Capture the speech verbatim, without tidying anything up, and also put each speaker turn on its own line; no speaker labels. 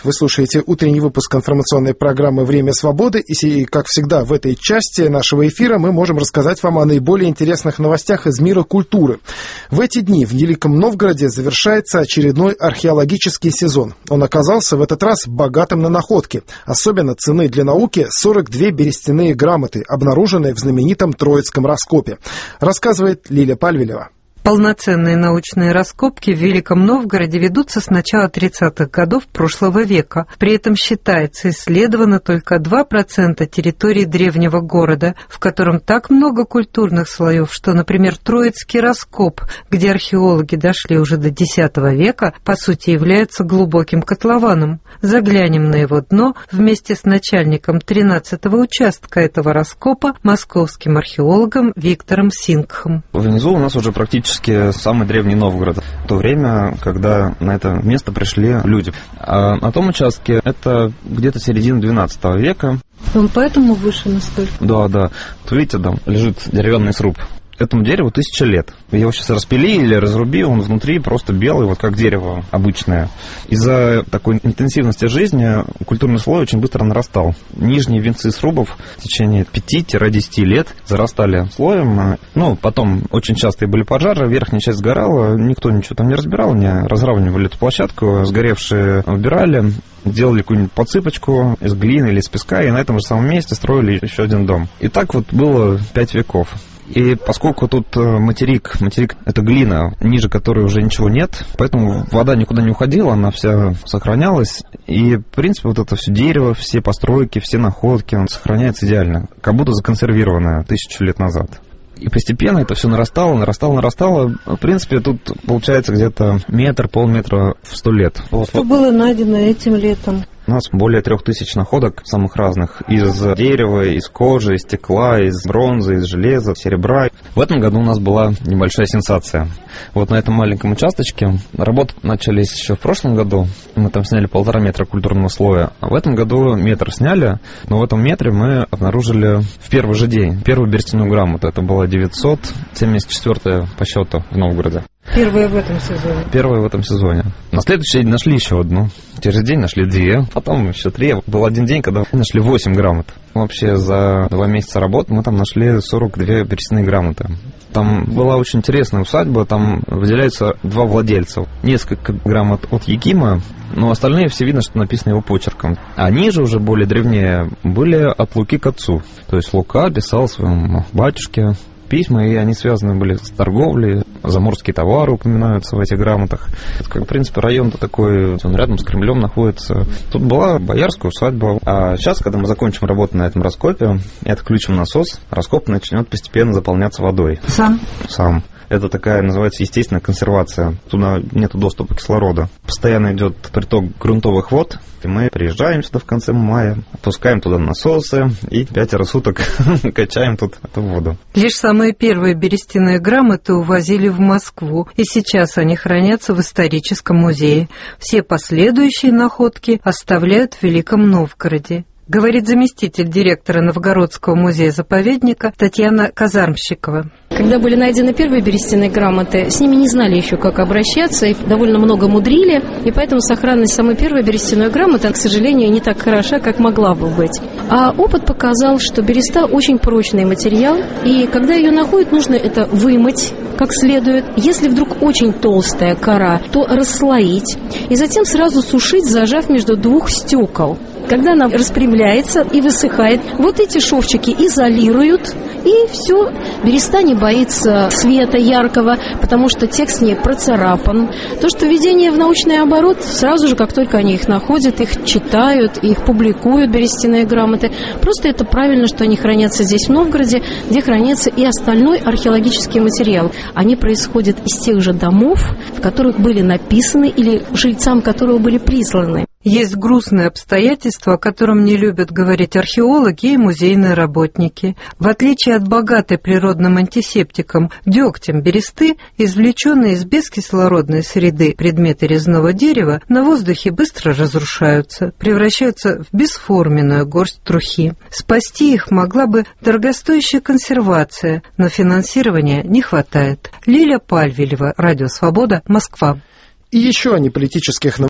Вы слушаете утренний выпуск информационной программы «Время свободы». И, как всегда, в этой части нашего эфира мы можем рассказать вам о наиболее интересных новостях из мира культуры. В эти дни в Великом Новгороде завершается очередной археологический сезон. Он оказался в этот раз богатым на находки. Особенно ценны для науки сорок две берестяные грамоты, обнаруженные в знаменитом Троицком раскопе. Рассказывает Лиля Пальвилева.
Полноценные научные раскопки в Великом Новгороде ведутся с начала тридцатых годов прошлого века. При этом считается, исследовано только два процента территории древнего города, в котором так много культурных слоев, что, например, Троицкий раскоп, где археологи дошли уже до десятого века, по сути является глубоким котлованом. Заглянем на его дно вместе с начальником тринадцатого участка этого раскопа, московским археологом Виктором Сингхом.
Внизу у нас уже практически самый древний Новгород. В то время, когда на это место пришли люди. А на том участке это где-то середина двенадцатого века.
Он поэтому выше настолько?
Да, да. Вот видите, там лежит деревянный сруб. Этому дереву тысяча лет. Его сейчас распилили или разрубили, он внутри просто белый, вот как дерево обычное. Из-за такой интенсивности жизни культурный слой очень быстро нарастал. Нижние венцы срубов в течение пяти-десяти лет зарастали слоем. Ну, потом очень частые были пожары, верхняя часть сгорала, никто ничего там не разбирал, не разравнивали эту площадку, сгоревшие убирали, делали какую-нибудь подсыпочку из глины или из песка, и на этом же самом месте строили еще один дом. И так вот было пять веков. И поскольку тут материк, материк – это глина, ниже которой уже ничего нет, поэтому вода никуда не уходила, она вся сохранялась. И, в принципе, вот это все дерево, все постройки, все находки, он сохраняется идеально, как будто законсервированное тысячу лет назад. И постепенно это все нарастало, нарастало, нарастало. В принципе, тут получается где-то метр, полметра в сто лет.
Что было найдено этим летом?
У нас более трех тысяч находок самых разных. Из дерева, из кожи, из стекла, из бронзы, из железа, серебра. В этом году у нас была небольшая сенсация. Вот на этом маленьком участочке работы начались еще в прошлом году. Мы там сняли полтора метра культурного слоя. А в этом году метр сняли. Но в этом метре мы обнаружили в первый же день первую берестяную грамоту. Это была девятьсот семьдесят четвёртая по счету в Новгороде.
Первая в этом сезоне.
Первая в этом сезоне. На следующий день нашли еще одну. Через день нашли две, потом еще три. Был один день, когда нашли восемь грамот. Вообще за два месяца работы мы там нашли сорок две берестяные грамоты. Там была очень интересная усадьба, там выделяются два владельца. Несколько грамот от Якима, но остальные все видно, что написано его почерком. А ниже, уже более древнее, были от Луки к отцу. То есть Лука писал своему батюшке письма, и они связаны были с торговлей, заморские товары упоминаются в этих грамотах. Это, как, в принципе, район-то такой, он рядом с Кремлем находится. Тут была боярская усадьба. А сейчас, когда мы закончим работу на этом раскопе и отключим насос, раскоп начнет постепенно заполняться водой.
Сам?
Сам. Это такая, называется, естественная консервация. Туда нет доступа кислорода. Постоянно идет приток грунтовых вод. И мы приезжаем сюда в конце мая, опускаем туда насосы и пятеро суток качаем тут эту воду.
Лишь самые первые берестяные грамоты увозили в Москву, и сейчас они хранятся в историческом музее. Все последующие находки оставляют в Великом Новгороде. Говорит заместитель директора Новгородского музея-заповедника Татьяна Казармщикова.
Когда были найдены первые берестяные грамоты, с ними не знали еще, как обращаться, и довольно много мудрили, и поэтому сохранность самой первой берестяной грамоты, к сожалению, не так хороша, как могла бы быть. А опыт показал, что береста очень прочный материал, и когда ее находят, нужно это вымыть как следует. Если вдруг очень толстая кора, то расслоить, и затем сразу сушить, зажав между двух стекол. Когда она распрямляется и высыхает, вот эти шовчики изолируют, и все. Береста не боится света яркого, потому что текст не процарапан. То, что введение в научный оборот, сразу же, как только они их находят, их читают, их публикуют, берестяные грамоты. Просто это правильно, что они хранятся здесь, в Новгороде, где хранится и остальной археологический материал. Они происходят из тех же домов, в которых были написаны, или жильцам которого были присланы.
Есть грустные обстоятельства, о котором не любят говорить археологи и музейные работники. В отличие от богатой природным антисептиком дегтем бересты, извлеченные из бескислородной среды предметы резного дерева, на воздухе быстро разрушаются, превращаются в бесформенную горсть трухи. Спасти их могла бы дорогостоящая консервация, но финансирования не хватает. Лиля Пальвилева, Радио Свобода, Москва.
И еще о неполитических новостях.